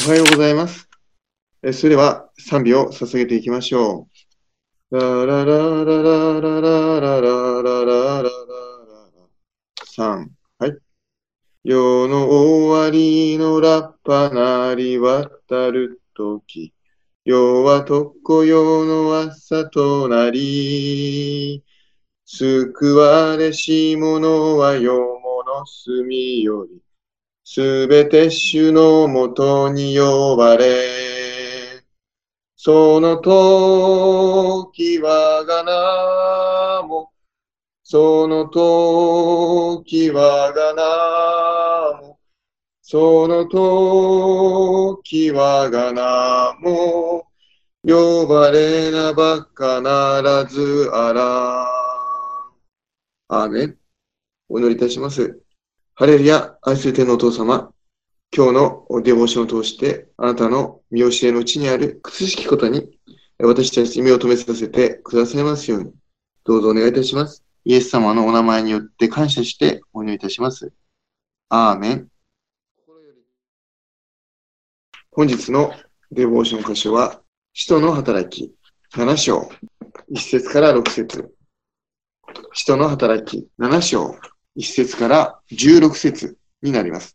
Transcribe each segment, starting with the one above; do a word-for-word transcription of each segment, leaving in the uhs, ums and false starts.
はようございます。えそれでは賛美を捧げていきましょう。ラララララララララララララさん。はい。世の終わりのラッパなり渡るとき、世は常世の朝となり、救われし者は世もの隅より、すべて主のもとに呼ばれ、その時はがなも、その時はがなも、その時はがなも、呼ばれなば必ずあら。アーメン。お祈りいたします。ハレルヤ、愛する天のお父様。今日のデボーションを通して、あなたの見教えのうちにある苦しきことに、私たちに目を留めさせてくださいますように、どうぞお願いいたします。イエス様のお名前によって感謝してお祈りいたします。アーメン。本日のデボーション箇所は、使徒の働きなな章、いち節からろく節。使徒の働きなな章、いち節からじゅうろく節になります。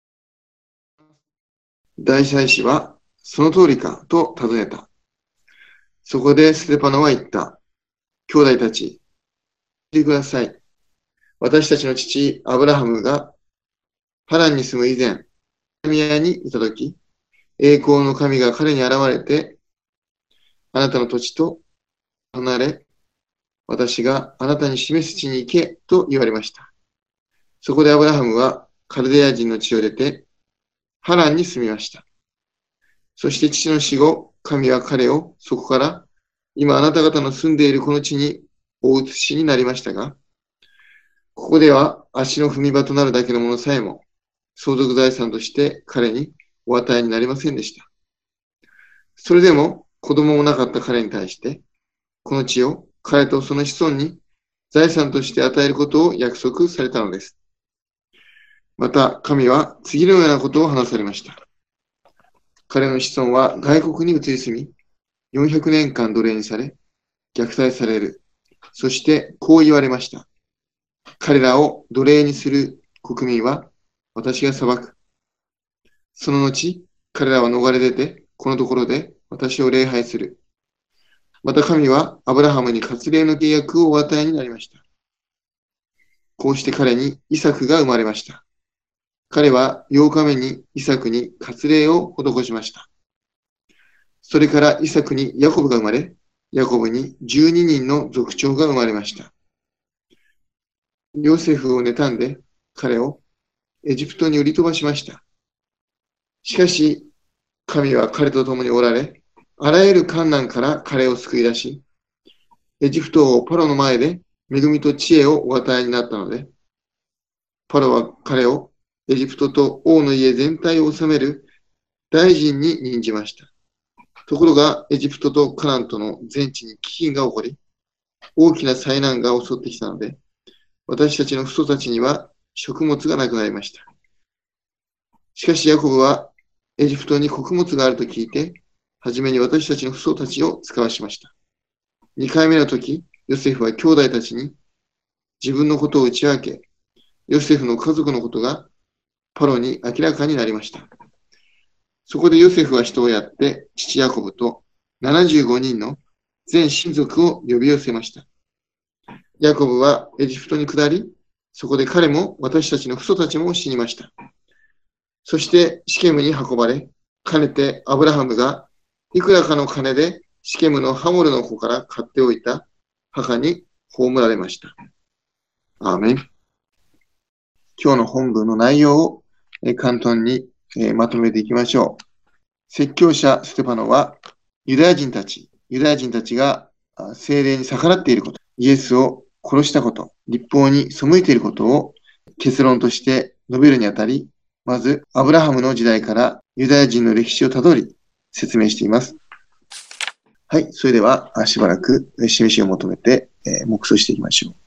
大祭司は、その通りかと尋ねた。そこでステパノは言った。兄弟たち、聞いてください。私たちの父、アブラハムがハランに住む以前、宮にいたとき、栄光の神が彼に現れて、あなたの土地と離れ、私があなたに示す地に行けと言われました。そこでアブラハムはカルデア人の地を出て、ハランに住みました。そして父の死後、神は彼をそこから今あなた方の住んでいるこの地にお移しになりましたが、ここでは足の踏み場となるだけのものさえも相続財産として彼にお与えになりませんでした。それでも子供もなかった彼に対して、この地を彼とその子孫に財産として与えることを約束されたのです。また神は次のようなことを話されました。彼の子孫は外国に移り住み、よんひゃくねんかん奴隷にされ、虐待される。そしてこう言われました。彼らを奴隷にする国民は私が裁く。その後、彼らは逃れ出て、このところで私を礼拝する。また神はアブラハムに割礼の契約をお与えになりました。こうして彼にイサクが生まれました。彼はようかめにイサクに割礼を施しました。それからイサクにヤコブが生まれ、ヤコブにじゅうににんの族長が生まれました。ヨセフを妬んで彼をエジプトに売り飛ばしました。しかし、神は彼と共におられ、あらゆる困難から彼を救い出し、エジプト王パロの前で恵みと知恵をお与えになったので、パロは彼をエジプトと王の家全体を治める大臣に任じました。ところが、エジプトとカナンとの全地に飢饉が起こり、大きな災難が襲ってきたので、私たちの父祖たちには食物がなくなりました。しかし、ヤコブはエジプトに穀物があると聞いて、はじめに私たちの父祖たちを使わしました。にかいめの時、ヨセフは兄弟たちに自分のことを打ち明け、ヨセフの家族のことがパロに明らかになりました。そこでヨセフは人をやって、父ヤコブとななじゅうごにんの全親族を呼び寄せました。ヤコブはエジプトに下り、そこで彼も私たちの父祖たちも死にました。そしてシケムに運ばれ、かねてアブラハムがいくらかの金でシケムのハモルの子から買っておいた墓に葬られました。アーメン。今日の本文の内容を簡単にまとめていきましょう。説教者ステパノはユダヤ人たち、ユダヤ人たちが聖霊に逆らっていること、イエスを殺したこと、律法に背いていることを結論として述べるにあたり、まずアブラハムの時代からユダヤ人の歴史をたどり説明しています。はい、それではしばらく示しを求めて黙想していきましょう。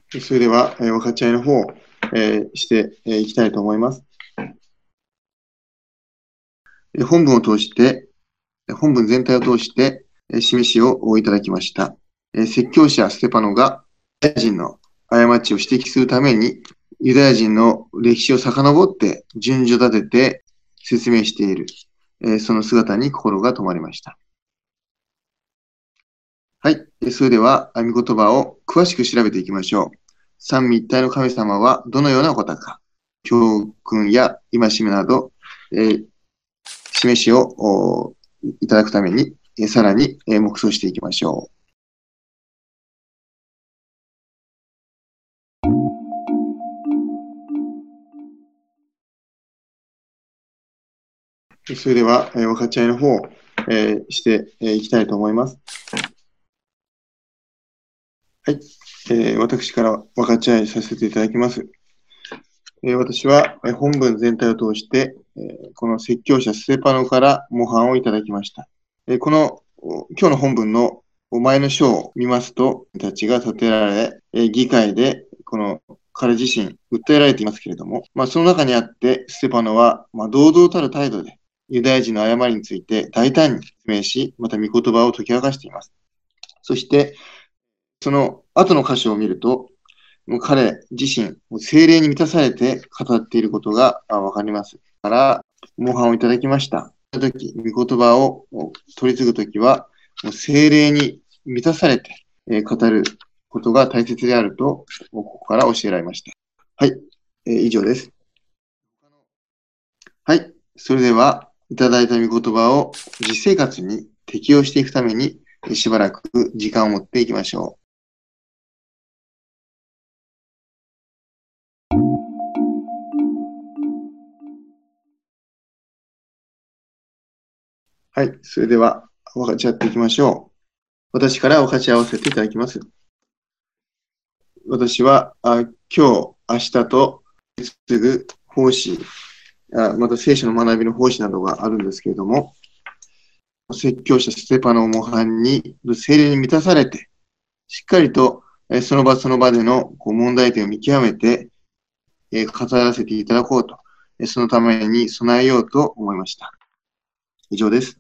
それでは、えー分かち合いの方を、えーしてい、えー、きたいと思います。本文を通して、本文全体を通して、えー、示しをいただきました。えー、説教者ステパノがユダヤ人の過ちを指摘するために、ユダヤ人の歴史を遡って順序立てて説明している、えー、その姿に心が止まりました。はい。それでは、御言葉を詳しく調べていきましょう。三位一体の神様はどのようなお方か、教訓や戒めなど、えー、示しをいただくために、えー、さらに、えー、黙想していきましょう。それでは、えー、分かち合いの方を、えー、してい、えー、きたいと思います。はい。えー、私から分かち合いさせていただきます。えー、私は本文全体を通して、えー、この説教者ステパノから模範をいただきました。えー、この今日の本文の前の章を見ますと、たちが立てられ、えー、議会でこの彼自身訴えられていますけれども、まあ、その中にあってステパノは、まあ、堂々たる態度でユダヤ人の誤りについて大胆に説明し、また御言葉を解き明かしています。そして、その後の箇所を見ると、もう彼自身、精霊に満たされて語っていることがわかります。から、模範をいただきました。その時、御言葉を取り継ぐときは、もう精霊に満たされて語ることが大切であると、ここから教えられました。はい、えー、以上です。はい、それでは、いただいた御言葉を実生活に適用していくために、しばらく時間を持っていきましょう。はい。それでは、分かち合っていきましょう。私から分かち合わせていただきます。私は、あ今日、明日と、すぐ奉仕、あまた聖書の学びの奉仕などがあるんですけれども、説教者ステパノを模範に、聖霊に満たされて、しっかりと、えその場その場でのこう問題点を見極めて、え語らせていただこうと、えそのために備えようと思いました。以上です。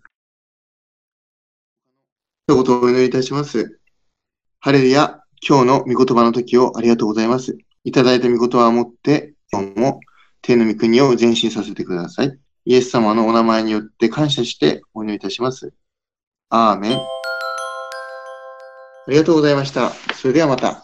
一言お祈りいたします。ハレルヤ、今日の御言葉の時をありがとうございます。いただいた御言葉をもって、今日も天の御国を前進させてください。イエス様のお名前によって感謝してお祈りいたします。アーメン。ありがとうございました。それではまた。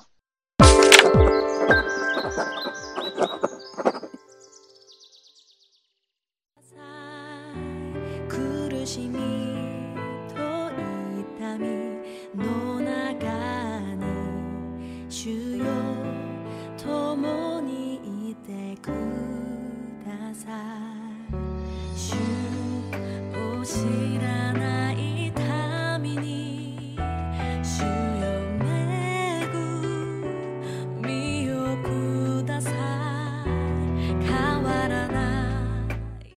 苦しみと痛みの中に主よ共にいてください。主を知らない民に主よ恵みをください。変わらない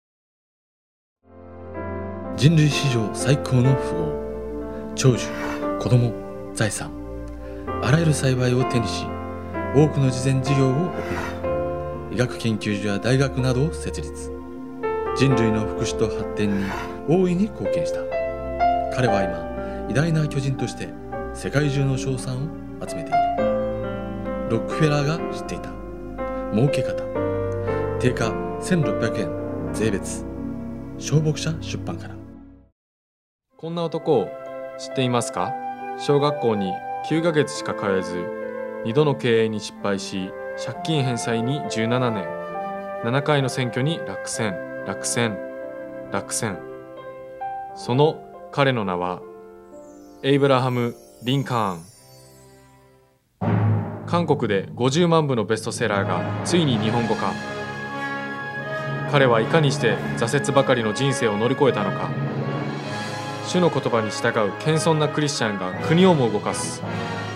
人類史上最高の富豪、長寿、子供、財産、あらゆる幸いを手にし、多くの慈善事業を行い、医学研究所や大学などを設立。人類の福祉と発展に大いに貢献した。彼は今、偉大な巨人として世界中の称賛を集めている。ロックフェラーが知っていた儲け方。定価せんろっぴゃくえん税別。小牧者出版から。 こんな男を知っていますか？小学校にきゅうかげつしか通えず、にどの経営に失敗し、借金返済にじゅうななねん、ななかいの選挙に落選、落選、落選。その彼の名はエイブラハム・リンカーン。韓国でごじゅうまんぶのベストセラーがついに日本語化。彼はいかにして挫折ばかりの人生を乗り越えたのか。主の言葉に従う謙遜なクリスチャンが国をも動かす。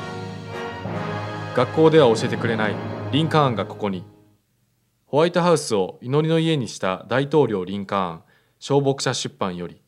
学校では教えてくれないリンカーンがここに。ホワイトハウスを祈りの家にした大統領リンカーン、小牧者出版より。